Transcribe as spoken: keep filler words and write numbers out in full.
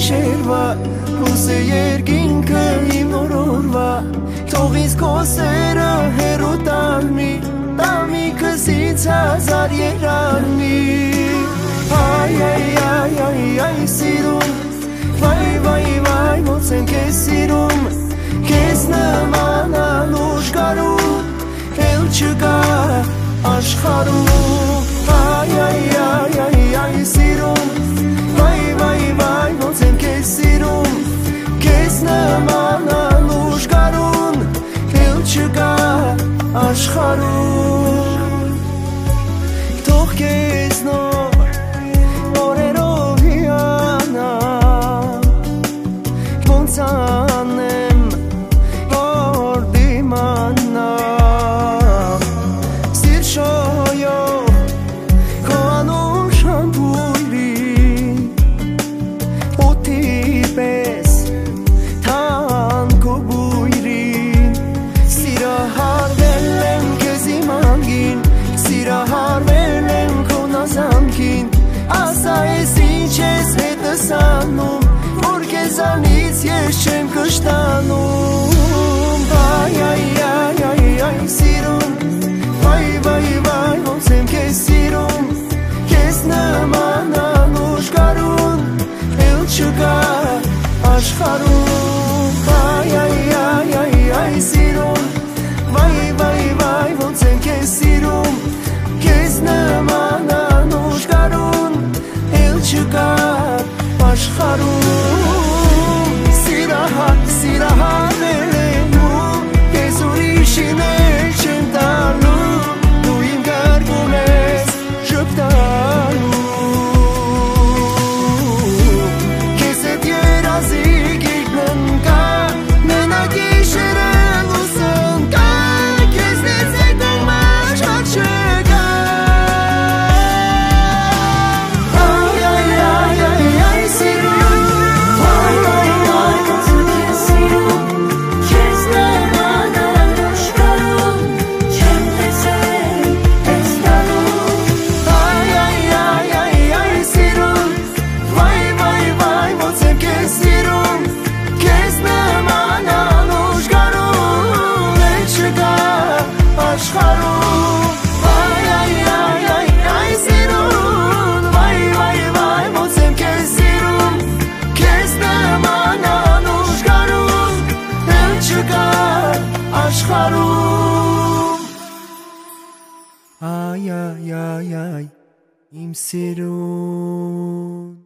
գիշերվա լույս է երկինքը իմ նորորվա թող ինձ քո սերը հեռու տանի տանիքս ինձ հազար երանի Ay, ay, ay, ay, ay, սիրում Վայ, վայ, վայ, ոնց եմ քեզ սիրում Քեզ նման անուշ կարում Էլ չկա աշխարհում Ay, ay, ay, ay, ay, սիրում Վայ, վայ, վայ, ոնց եմ քեզ սիրում Քեզ նման անուշ կարում Էլ չկա աշխարհում Թող քեզ նոր Անեմ որ դիմանամ Սիր շոյով քո անուշ համբույրի Օդի պես թանկ ու բույրի Սիրահարվել եմ քեզ իմ անգին Սիրահարվել եմ քո նազանքին Ասա ես ինչ ես հետս անում Որ քեզանից ես չեմ կշտանում Ay, ay, ay, ay, ay, սիրում Վայ, վայ, վայ, ոնց եմ քեզ սիրում Քեզ նման անուշ կարուն Էլ չկա աշխարհում Ay, ay, ay, ay, ay, սիրում Վայ, վայ, վայ, ոնց եմ քեզ սիրում Քեզ նման անուշ կարուն Էլ չկա աշխարհում Սիրահարվել եմ ու Ես ուրիշին էլ չեմ տալու Դու իմ գարկում ես ժպտալու Քեզ հետ երազի գիտնն կա Մենակ գիշերը լուսն կա Քեզնից հետո աշխարհ չկա Ay, ay, ay, ay, ay, սիրում Ay, ay, ay, ay, իմ սիրուն